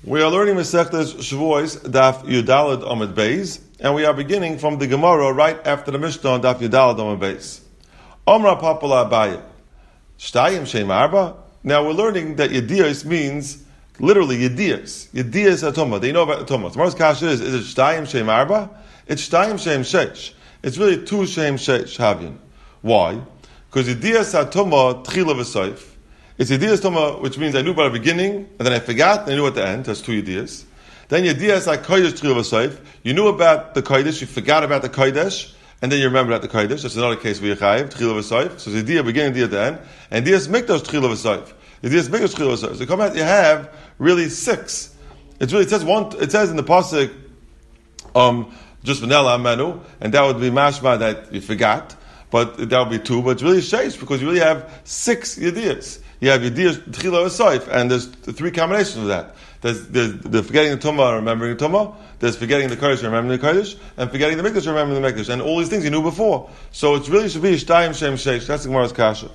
We are learning Masechtas Shavuos Daf Yudalad Amud Beis, and we are beginning from the Gemara right after the Mishnah on Daf Yudalad Amud Beis. Omra Papala Abaya Shtayim Shem Arba. Now we're learning that Yedias means literally Yedias. Yedias Atoma. They know about Atoma. Tomorrow's kasha is it Shtayim Shem Arba? It's Shtayim Shem Shesh. It's really two Shem Shesh Havyan. Why? Because Yedias Atoma Tchila V'Soif. It's Yedias Toma, which means I knew about the beginning, and then I forgot, and I knew at the end. That's two Yedias. Then Yedias HaKodesh Tchil V'Soif. You knew about the Kodesh, you forgot about the Kodesh, and then you remembered about the Kodesh. That's another case where you chayiv, Tchil V'Soif. So it's Yedias beginning, Yedias at the end. And Yedias Mikdash Tchil V'Soif. Yedias Mikdash Tchil V'Soif. So come out, you have really six. It's really, it says in the Pasuk, just Vanilla Manu, and that would be mashma that you forgot, but that would be two, but it's really sheish, because you really have six Yedias. You have Yedias Tchila V'Soif, and there's three combinations of that. There's the forgetting the Tumah and remembering the Tumah, there's forgetting the Kodesh and remembering the Kodesh, and forgetting the Mikdash and remembering the Mikdash, and all these things you knew before. So it's really should be Shtayim Shem Sheish. That's the Gemara's kasha.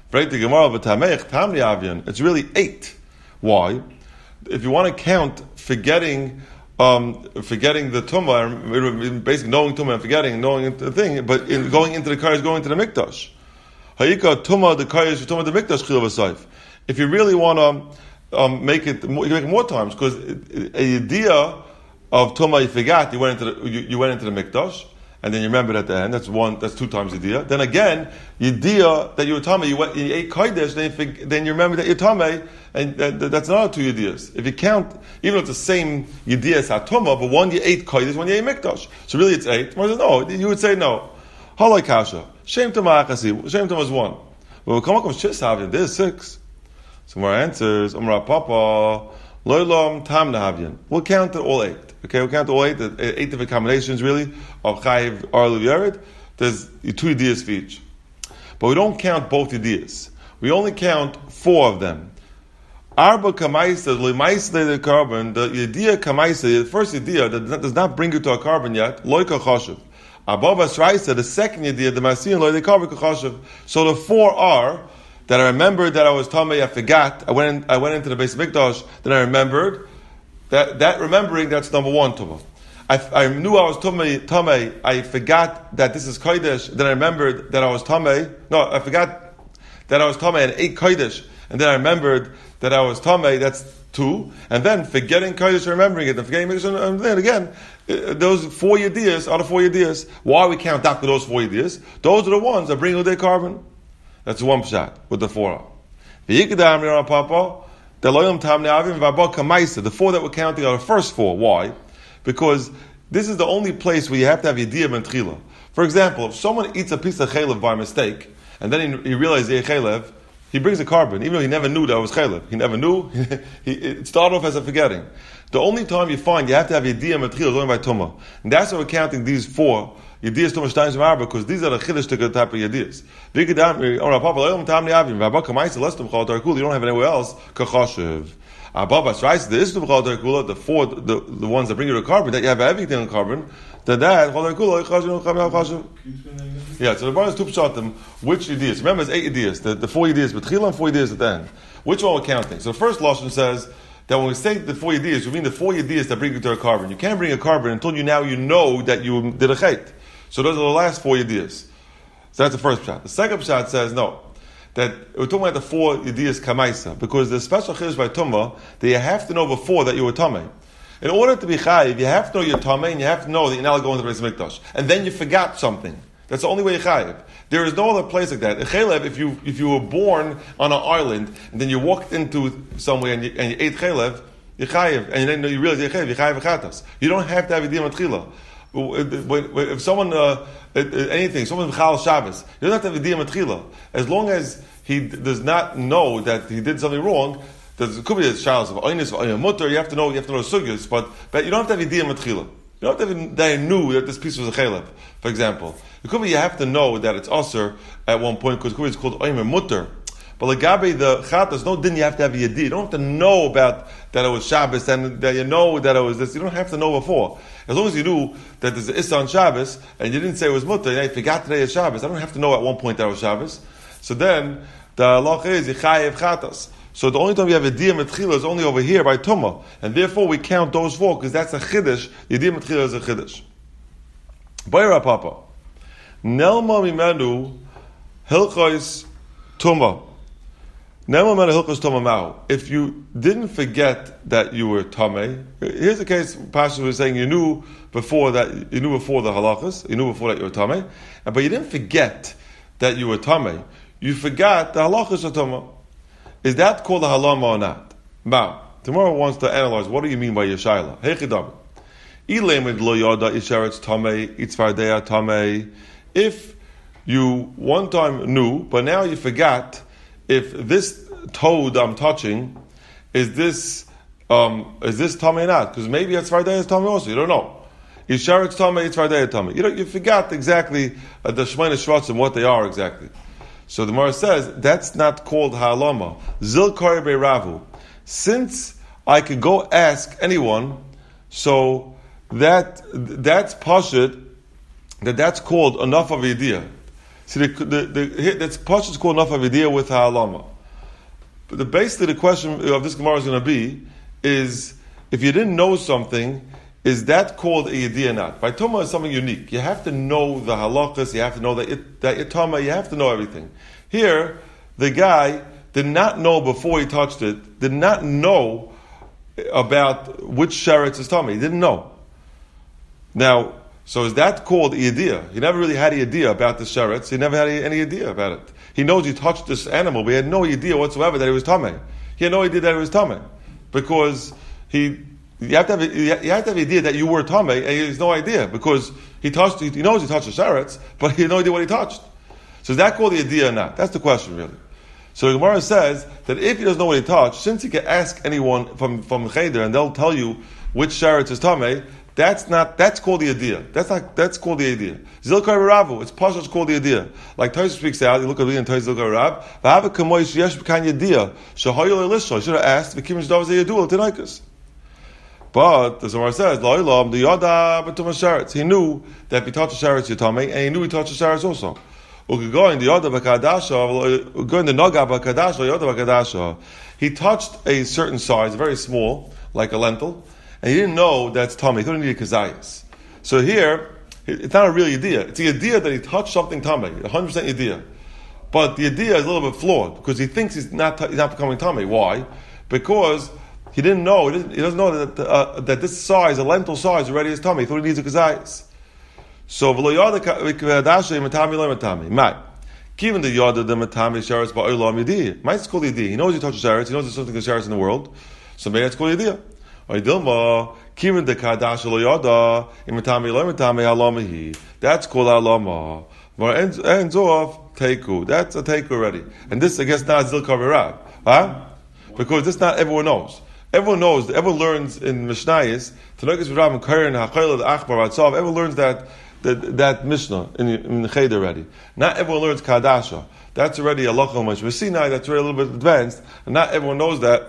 It's really 8. Why? If you want to count forgetting the Tumah, basically knowing Tumah and forgetting, knowing the thing, but going into the Kodesh, going into the Mikdash. Tumah the Kodesh, Tumah the Mikdash Chil V'Soif. If you really want to make it, you can make it more times, because a idea of Tumah you forgot, you went into the Mikdash, and then you remembered at the end. That's 2 times idea. Then again, idea that you were Tameh, you ate Kodesh, then you remember that you're Tameh, and that's another 2 ideas. If you count, even though it's the same idea as Tumah, but one you ate Kodesh, one you ate Mikdash. So really it's 8. No, you would say no. Halai kasha. Shem Tumah Achasi. Shem Tumah is 1. But we come up with Shis there's 6. So more answers. Umra Papa. Loilam Tam Nahavyan. We'll count it all 8. Okay, we'll count all 8. 8 different combinations really of Chayiv, Arlu, Yered. There's 2 ideas for each. But we don't count both ideas. We only count 4 of them. Arba Kamaisa, Limaisa the carbon, the idea Kamaisa, the first idea that does not bring you to a carbon yet, Loika Choshev. Above Asraisa, the second idea, the Masiyan Loy the carbon Choshev. So the 4 are that I remembered that I was Tamei, I forgot, I went into the base of Mikdash, then I remembered. That remembering, that's number 1 Tumah. I knew I was Tamei, I forgot that this is Kodesh, then I remembered that I was Tamei. No, I forgot that I was Tamei and ate Kodesh, and then I remembered that I was Tamei, that's 2. And then forgetting Kodesh and remembering it, and forgetting Mikdash, and then again, those 4 Yedias are the 4 Yedias. Why we count after those 4 Yedias? Those are the ones that bring their carbon. That's 1 pshat with the 4. The 4 that we're counting are the first 4. Why? Because this is the only place where you have to have Yediyah ben Tchila. For example, if someone eats a piece of chaylev by mistake, and then he realizes he ate chaylev, he brings a carbon, even though he never knew that it was chaylev. He never knew. It started off as a forgetting. The only time you find you have to have Yediyah ben Tchila is only by Tumah. And that's why we're counting these 4. Yediyas Tumah Shtayim Shem Arba, because these are the chiddush type of Yediyas. You don't have anywhere else. Kachashiv. The 4, the ones that bring you to carbon, that you have everything on carbon. Yeah, so the bar is 2 pshatim. Which Yediyas? Remember, it's 8 Yediyas. The 4 Yediyas betchila and 4 Yediyas at the end. Which one we're counting? So the first lashon says that when we say the 4 Yediyas, we mean the 4 Yediyas that bring you to a carbon. You can't bring a carbon until you know that you did a chait. So those are the last 4 Yediyas. So that's the first pshat. The second pshat says no. That we're talking about the 4 Yediyas Kamaisa. Because the special chiddush by Tumah, that you have to know before that you were Tamei. In order to be chayiv, you have to know you're Tamei, and you have to know that you're not going to the Beis Mikdash. And then you forgot something. That's the only way you're chayiv. There is no other place like that. In chaylev, if you were born on an island, and then you walked into somewhere and you ate chaylev, you're chayiv. And then you realize you're chayiv v'chatas. You don't have to have Yediyah Matchila. If someone, anything, someone's Chal Shabbos, you don't have to have Yediyah Matchila. As long as he does not know that he did something wrong, it could be a child of Oynis or Mutter, you have to know sugyas, but you don't have to have Yediyah Matchila. You don't have to have that knew that this piece was a chaylev, for example. It could be you have to know that it's Aser at one point, because it could be it's called Oymer Mutter. But Lagabe the Chatas, no, didn't you have to have Yediyah? You don't have to know about that it was Shabbos and that you know that it was this. You don't have to know before. As long as you knew that there's an Issa on Shabbos and you didn't say it was Mutter, and you forgot today is Shabbos. I don't have to know at one point that it was Shabbos. So then, the halacha is Yechayev Chatas. So the only time we have a Diyah Metchila is only over here by Tumah. And therefore we count those 4 because that's a Chiddush. The Diyah Metchila is a Chiddush. Bayra Papa. Nelma Mimenu Hilchos Tumah. Nelma Mimenu Hilchos Tumah Mao. If you didn't forget that you were Tameh, here's the case Pasha was saying you knew before the halachas, you knew before that you were Tameh, but you didn't forget that you were Tameh. You forgot the halachas of Tumah. Is that called a halama or not? Mao. Tomorrow wants to analyze what do you mean by Yeshayla? Hechidam. If you one time knew, but now you forgot if this toad I'm touching is this tamei or not? Because maybe it's Tzvardeya is tamei also. You don't know. Yisharetz tamei, it's Tzvardeya tamei. You forgot exactly the Shemona Shvatzim what they are exactly. So the Gemara says that's not called halama. Zil kari be'ravu. Since I could go ask anyone, so that's pashut. That's called enough of idea. See, that's pashut is called enough of idea with halama. But basically the question of this Gemara is going to be is if you didn't know something, is that called a yediyah or not? By Tumah is something unique. You have to know the halachas, you have to know that you're Tumah, you have to know everything. Here, the guy did not know before he touched it, did not know about which sheretz is Tumah. He didn't know. Now, so is that called a yediyah? He never really had a yediyah about the sheretz. He never had any idea about it. He knows he touched this animal, but he had no idea whatsoever that it was Tumah. He had no idea that it was Tumah. Because you have to have an idea that you were Tameh, and he has no idea because he knows he touched the sheretz, but he had no idea what he touched. So is that called the idea or not? That's the question really. So the Gemara says that if he doesn't know what he touched, since he can ask anyone from Cheder and they'll tell you which sheretz is Tameh, that's called the idea. That's called the idea. Zilkar Ravu, it's Pasha, it's called the idea. Like Tosfos speaks out, you look at the in Tosfos Zilkar Rav, V'hava kamoy sheyesh b'kan yediyah, shehoyol elisha, he should have asked, v'kim shdav zeh yedul, t'naikus. But the Zohar says, "Lo'ilam the yada b'tumah sheretz." He knew that if he touched the sheretz, you're tamei, and he knew he touched the sheretz also. Going the yada b'kadasha, going the naga b'kadasha, yada b'kadasha. He touched a certain size, very small, like a lentil, and he didn't know that's tamei. He couldn't need a kazayas. So here, it's not a real idea. It's the idea that he touched something tamei, 100% idea. But the idea is a little bit flawed because he thinks he's not becoming tamei. Why? Because he didn't know. He doesn't know that this size, a lentil size, already is tummy. He thought he needs a kazayas. So v'lo yada v'kvedashe matami lo matami. Mai. Given the yada the matami sheretz ba'olam yediyah. Might it's called yediyah. He knows he touched sheretz. He knows there's something of sheretz in the world. So maybe it's called yediyah. Or dilma given the kadashe lo yada matami lo matami halamahi. That's called halama. But ends off teiku. That's a teiku already. And this I guess not zilkar v'rav. Huh? Because this not everyone knows. Everyone knows, everyone learns in Mishnayos, Tanakis V'Rav and Karen, HaChayla, the Achbar, Vatzav, everyone learns that Mishnah in the Cheder already. Not everyone learns Kadasha. That's already a Lachal Moshe Sinai, that's already a little bit advanced, and not everyone knows that.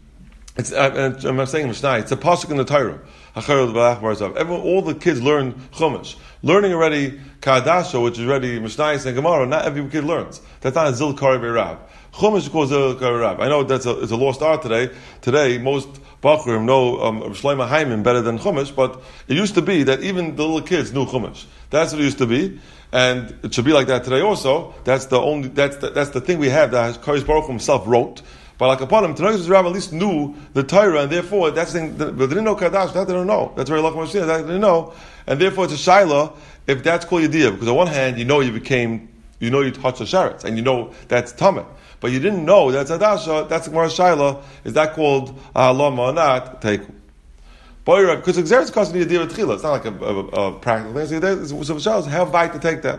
I'm not saying Mishnah, it's a pasuk in the Torah. HaChayla, the Achbar, Vatzav. Everyone, all the kids learn Chumash. Learning already Kadasha, which is already Mishnayos and Gemara, not every kid learns. That's not a Zil Kari V'Rav. Chumash is called Zil Kari V'Rav. I know it's a lost art today. Today, most Bachurim know Shlomo Haimim better than Chumash, but it used to be that even the little kids knew Chumash. That's what it used to be, and it should be like that today also. That's the thing we have that Kodesh Baruch Hu himself wrote. But like upon him, Tanakis V'Rav at least knew the Torah, and therefore that's the thing. But they didn't know Kadash. That they don't know. That's very Lachal Moshe. That they didn't know, and therefore it's a shaila if that's called Yediyah. Because on one hand, you touched the sheretz, and you know that's Tameh. But you didn't know that's Adasha, that's Gemara Shaila, is that called Halama or not? Teiku. Because Xeris costs the idea of Tchila. It's not like a practical thing. So Shaila is how weit to take that.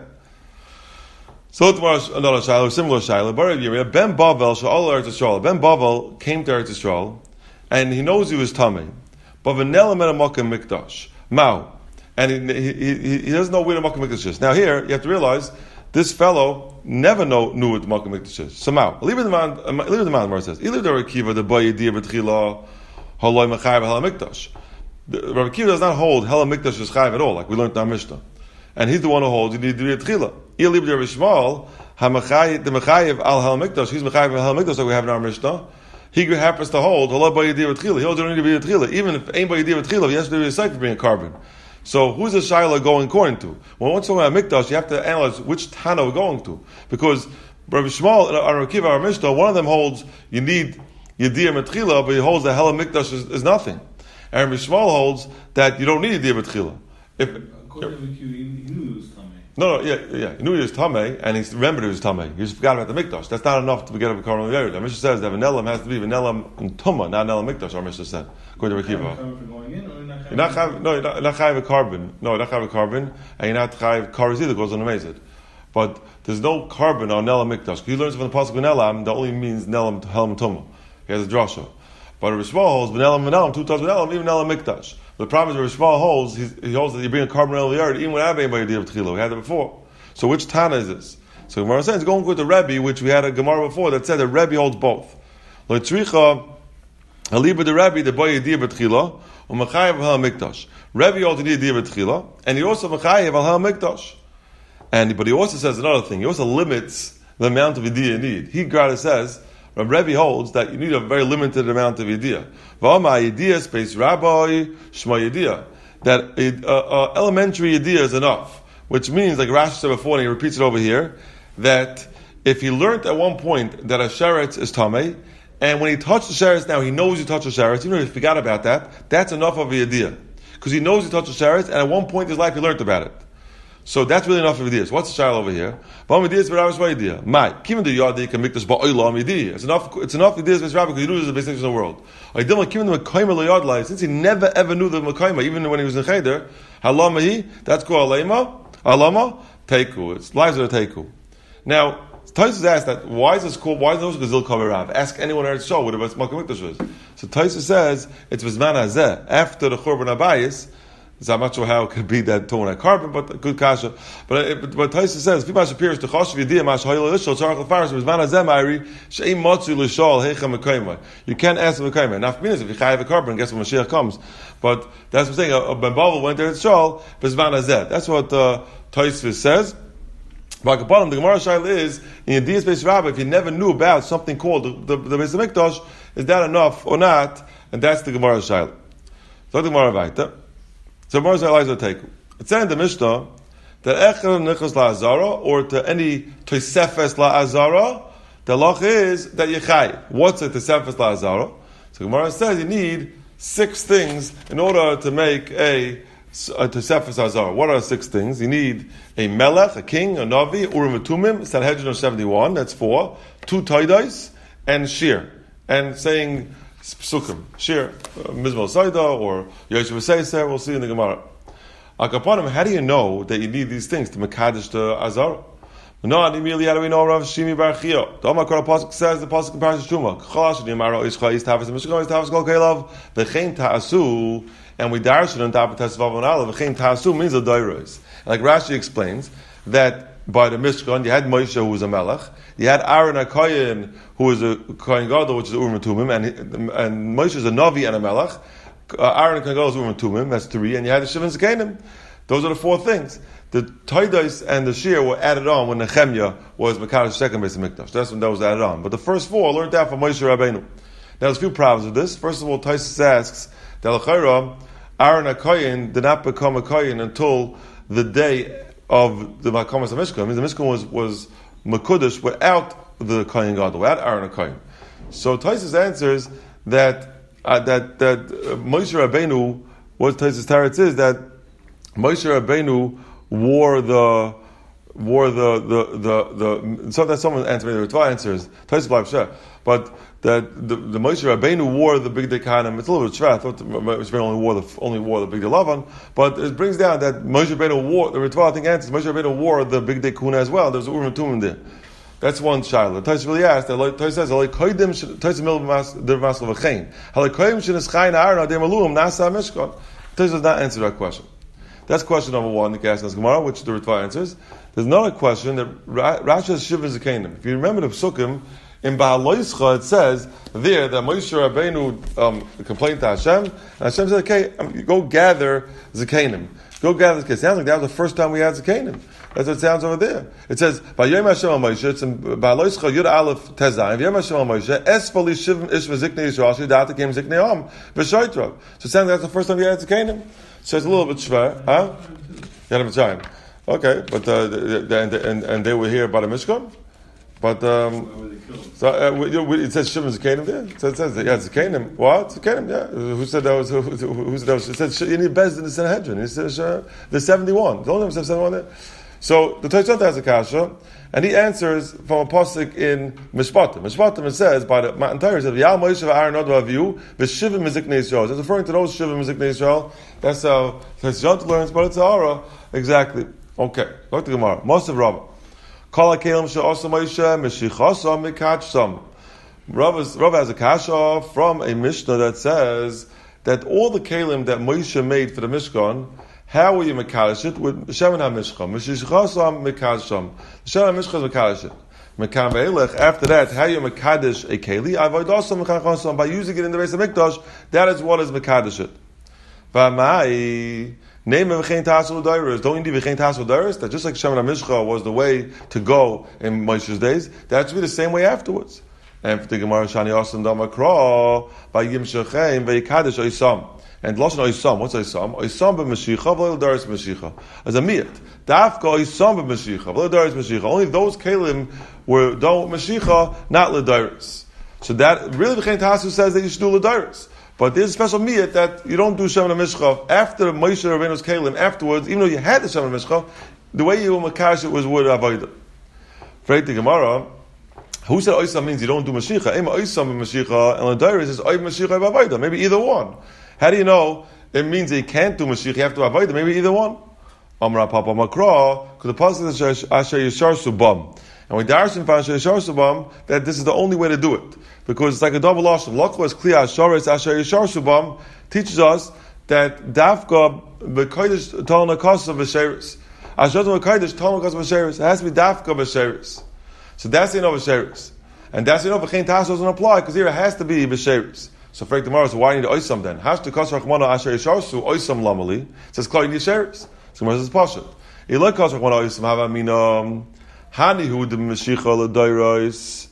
So another Shaila, similar Shaila. Ben Bavel, Sha'al Eretz Yisrael. Ben Bavel came to Eretz Yisrael, and he knows he was Tamei. But V'nela met a Makkah Mikdash. Mao. And he doesn't know where the Makkah Mikdash is. Now here, you have to realize, this fellow never knew what the Makkah Mikdash is. Somehow, leave the man. Where it says, "He lived there. Kiva the boy Yediyah b'tchila haloi mechayev hela mikdash." Rabbi Kiva does not hold hela mikdash is chayev at all, like we learned in our Mishnah, and he's the one who holds Yediyah b'tchila. He lived there. Shmuel the mechayev al hela mikdash. He's mechayev al hela mikdash, like we have in our Mishnah. He happens to hold He holds you don't need to be a even if ain't by Yediyah he has to be a site for being a carbon. So who's the Shaila going according to? When we're talking about Mikdash, you have to analyze which Tana we're going to. Because Rabbi Shmuel and Rabbi Akiva, our Mishnah, one of them holds you need Yediyah Metchila, but he holds that Hela Mikdash is nothing. And Rabbi Shmuel holds that you don't need Yediyah Metchila. According to he knew it was Tameh. No, he knew he was Tameh, and he remembered he was Tameh. He just forgot about the Mikdash. That's not enough to get a Karban Yerid. The Mishnah says that Venelam has to be Venelam and Tumah, not Venelam Mikdash, our Mishnah said. According to Rabbi Akiva. You're not chayav a carbon. No, you're not chayav a carbon, and you're not chayav kares either, goes on the mezid. But there's no carbon on Nelam Mikdash. He learns from the pasuk Nelam that only means Nelam Helam Tumah. He has a drasha. But Rabbi Shmuel holds Nelam, two times Nelam, even Nelam Mikdash. The problem is Rabbi Shmuel holds he holds that you bring a carbon on the yard even without anybody to Tchila. We had that before. So which Tana is this? So Gemara says going with the Rebbe, which we had a Gemara before that said that Rebbe holds both. L'tzricha Aliba the Rebbe the boy Yediyah B'Tchila u'Mechayev Hal Mikdash. Rebbe holds Yediyah B'Tchila, and he also Mechayev Hal Mikdash. But he also says another thing. He also limits the amount of Yediyah you need. He Grada says Rebbe holds that you need a very limited amount of Yediyah. V'ama Yediyah space Rabbi Shema Yediyah. That elementary Yediyah is enough. Which means, like Rashi said before, and he repeats it over here, that if he learned at one point that a sheretz is tamei, and when he touched the sheretz now, he knows he touched the sheretz, even if he forgot about that, that's enough of a yediyah. Because he knows he touched the sheretz, and at one point in his life he learned about it. So that's really enough of yediyah. So what's the shaila over here? It's enough yediyah because he knew there's a basic in the world. Since he never ever knew the Mekayma, even when he was in Cheder, halamahi, that's called alema. Alama, Teiku. It's lives of Teiku. Now, Taisus asked that, why is this called, why is it Gazil Kaver Rav? Ask anyone at show what Makom Mikdash is. So Taisus says, it's Vizman Hazeh, after the Churban Abayis. So I'm not sure how it could be that tone at carbon, but good kasha. But Taisus says, Pima Shapirish, the Choshev Yediyah, Mash Hayil Lishol, Tzarech L'Faris, Vizman Hazeh, Ma'iri, She'im Motzu Lishol, Heicha Mekayma. You can't ask the Mekayma. Now, if you chayav a carbon, guess when Mashiach comes. But that's what I'm saying, Ben Bavel went there at Shol, Vizman Hazeh. That's what, Taisus says. But the Gemara Shaila is in Yediyah Beis Rabbi. If you never knew about something called the Beis Hamikdash, is that enough or not? And that's the Gemara Shaila. So the Gemara Vaita. So Gemara Shaila is a take. It said in the Mishnah that Echer Nichos LaAzara or to any Tosefes LaAzara, the lach is that Yechai. What's a Tosefes LaAzara? So Gemara says you need 6 things in order to make a Tosefes Azar. What are 6 things? You need a melech, a king, a navi, urim v'tumim, Sanhedrin of 71, that's 4, 2 taidais, and shir. And saying psukim, shir, mizmor saida, or yoshev seiser, we'll see in the Gemara. Akaponim, how do you know that you need these things to mekadesh the Azar? No, immediately how do we know Rav Shimi Bar Chia? The Omakar Pasuk says the Pasuk in Parashat Shuma. Chalash Yimaro Ishcha Is Tavas Mishkan Is Tavas Kol Keilav V'chein Ta'asu, and we darshan on top of Tesvav and Aleph. V'chein Ta'asu means the Dairos. Like Rashi explains that by the Mishkan you had Moshe who was a Melech, you had Aaron HaKoyin who was a Kohen Gadol, which is Urim Tumim, and Moshe is a Navi and a Melech. Aaron and Kohen Gadol is Urim Tumim, that's 3, and you had the Shivin Zekanim. Those are the 4 things. The Taidais and the Shir were added on when Nehemiah was Mekadosh second Beis Hamikdash. That's when that was added on. But the first 4 learned that from Moshe Rabbeinu. Now there's a few problems with this. First of all, Taisus asks that L'chaira, Aaron HaKoyin did not become a Koyin until the day of the Makamas HaMishkan. I mean, the Mishkan was Mekudesh without the Koyin Gadol, without Aaron HaKoyin. So Taisus answers that Moshe Rabbeinu, what Taisus Taretz is, that Moshe Rabbeinu wore the so that someone answered me, the Ritva answers Taisus B'Lav Sheh, but that the Moshe Rabbeinu wore the big Kahanim. It's a little bit shver. I thought Moshe Rabbeinu only wore the big Lavan, but it brings down that Moshe Rabbeinu wore the Ritva. I think answers Moshe Rabbeinu wore the big Kuna as well. There's Urim Tumim there. That's one shaila. Taisus really asked. Taisus says, Taisus mil der masel v'chein. Halakoyim sheneschai na'aron adem aluim nasa mishkan. Taisus does not answer that question. That's question number 1, the Kasnas Gemara, which the Ritva answers. There's another question that Rashi has Shivin Zekanim. If you remember the Psukim, in Bahal Loischa it says there that Moshe Rabbeinu complained to Hashem, and Hashem said, okay, go gather Zekanim. Go gather Zekanim. Sounds like that was the first time we had Zekanim. That's what it sounds over there. It says, "Vayom Hashem al Moshe." It's in Ba'aloischa Yud Aleph Tezayim. Vayom Hashem al Moshe. Esfali Shivim Ish V'Ziknei Yisrael. Shidata Came Ziknei Am V'Shoitrav. So it sounds like that's the first time you had to Canaan. So it's a little bit shver, huh? Yad Mitzrayim. Okay, but and they were here by the Mishkan. But it says Shimon Zikanim there. So it says it's Zikanim. What? Zikanim? Yeah. Who said that was? Who said that was? It said you need Bezdin in the Sanhedrin. He says there's 71. The only one says 71 there. So the Tosfot has a kasha, and he answers from a pasuk in Mishpatim. Mishpatim it says by the Matan Torah it says Yal Moshe v'Aaron Nod v'Avihu v'Shivim Miziknei Yisrael. It's referring to those Shivim Miziknei Yisrael. That's how John learns, but it's Ara exactly. Okay, look to Gemara. Mosav Rabbah. Kol hakelim she'asa Moshe meshichasam mikachsam. Rav has a kasha from a Mishnah that says that all the kelim that Moshe made for the Mishkan, how will you mekadosh it? With Shemen HaMishcha. Meshichasam mikachsam. Shemen HaMishcha is mekadosh it. Mekam ve'elech. After that, how you mekadosh a keli? Avoidasam mekachasam. By using it in the Beis HaMikdash, that is what is mekadosh it. V'amai. Name of V'chein Tasul Dairis. Don't you need V'chein Tasul Dairis? That just like Shemen HaMishcha was the way to go in Moshe's days, that should be the same way afterwards. And for the Gemara Shani Asan Damakra by Yim Shechem Ve'ikadosh Oisam. And Lashon Oisam, what's Oisam? Oisam b'Mashicha v'lo Dairis b'Mashicha. As a miyat. Dafka Oisam b'Mashicha v'lo Dairis b'Mashicha. Only those kelim were done with Mashicha, not l'Dairis. So that really V'chein Tasul says that you should do l'Dairis. But there's a special miyat that you don't do Shemen HaMishcha after Moshe Rabbeinu's kelim afterwards, even though you had the Shemen HaMishcha, the way you makash it was with avodah. Freit the Gemara, who said Oisam means you don't do Mashicha? Ema Oisam b'Mashicha, and the Dairis is Oy Mashicha b'avodah. Maybe either one. How do you know it means that you can't do Mashiach, you have to do avodah? Maybe either one. Amra Papa Makra, because the pasuk says Asher Yishar Subam. And we darshan from Asher Yishar Subam that this is the only way to do it. Because it's like a double lashon. Lokwa is clear. Asharis Asher Yishar Subam teaches us that Dafka b'kodesh Talna Kasa b'Sheris. Asher b'kodesh Talna Kasa b'Sheris. It has to be Dafka b'Sheris. So that's the b'Sheris. And that's the V'chein Tasul doesn't apply because here it has to be b'Sheris. So for tomorrow, so why do you need Oisam then? Hash to Kasa Rachmana Asher Yishar Su Oisam Lamali. It says Klal Yisheris. So Gemara says Pasha. Ilay Kasa Rachmana Oisam Hava Mina Hanihu the Mashicha l'Dairos.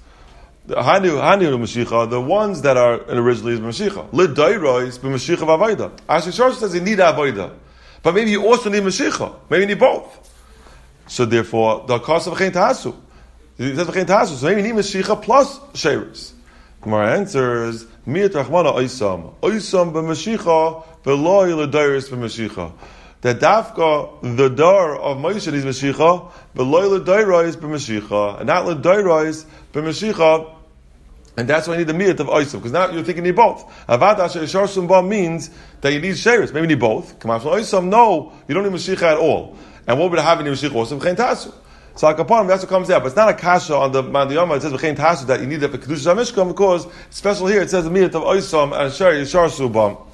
Hanihu the Mashicha, the ones that are originally is Mashicha. L'Dairos b'Mashicha v'Avodah. Asher Yishar says you need Avodah, but maybe you also need Mashicha. Maybe you need both. So therefore, the Kasa V'chein Tasul. It says V'chein Tasul. So maybe you need Mashicha plus Sheris. Gemara answers, Miyat Rachmana Oisam. Oisam b'Mashicha v'lo l'Dairos b'Mashicha. That Dafka, the dar of Moshe is Mashicha, v'lo l'Dairos b'Mashicha, and not l'Dairos b'Mashicha, and that's why you need the Miyat of Oisam, because now you're thinking you need both. Avad Asher Yishar Sumba means that you need Sheris. Maybe you need both. Come on, from Oisam, no, you don't need Mashicha at all. And what would have in Mashicha also? V'chein Tasul. So Akapanim, that's what comes out. But it's not a kasha on the Mandiyama. It says V'chein Tasul that you need that for Kedusha HaMishkan because special here it says the Miyat of Oisam and Asher Yishar Subam.